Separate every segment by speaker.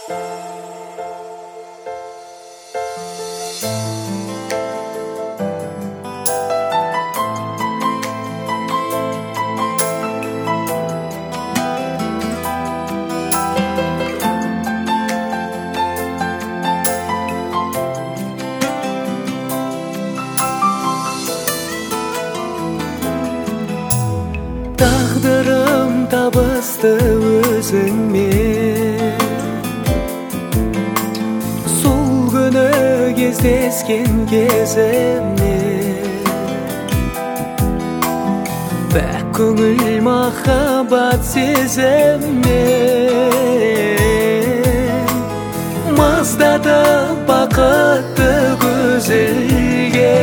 Speaker 1: Taqdirim tabısdı özüngme, sol günü кездескен кеземне. Бәк көңіл махаббат сеземне, маздатып бақытты көзілге.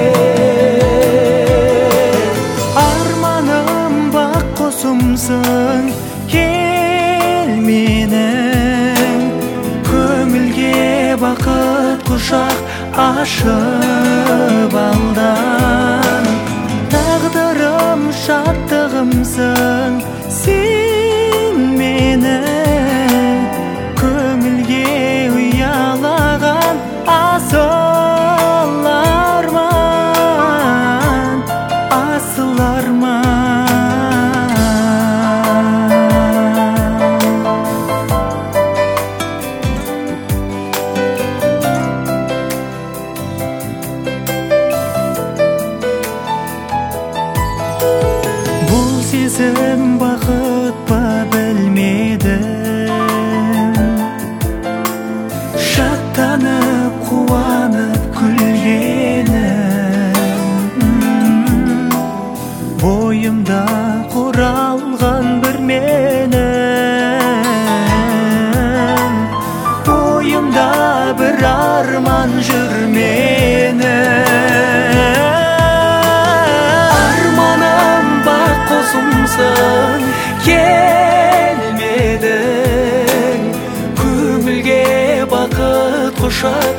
Speaker 1: Қосымсың кел менің, көңілге бақыт құшақ ашып алдан. Тағдырым шаттығымсың сен менің, көңілге ұялаған асыл арман, асыл арман. Сезім бақыт па білмедім, шаттанып қуанып күлгенім. Бойымда құралған бір менің, бойымда бір арман жүр менің. Қосымсың келмедің, көңілге бақыт құшақ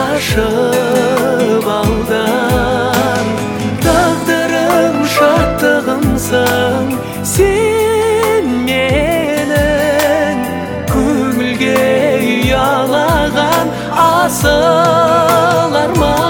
Speaker 1: ашып алдан. Тағдырым шаттығымсың сен менің, көңілге ұялаған асыл арман.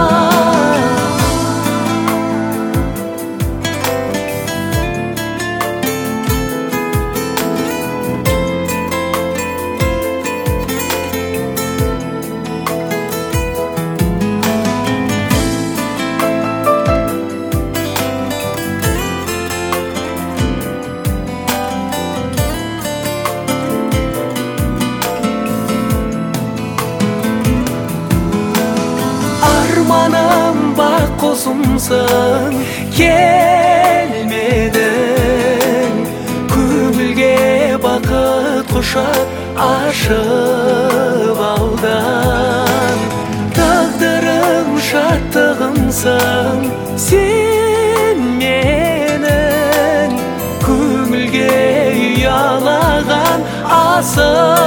Speaker 1: Armanım bak қосымсың келмедің, көңілге бақыт құшақ ашып алдан. Тағдырым шаттығымсың сен менің, көңілге ұялаған асыл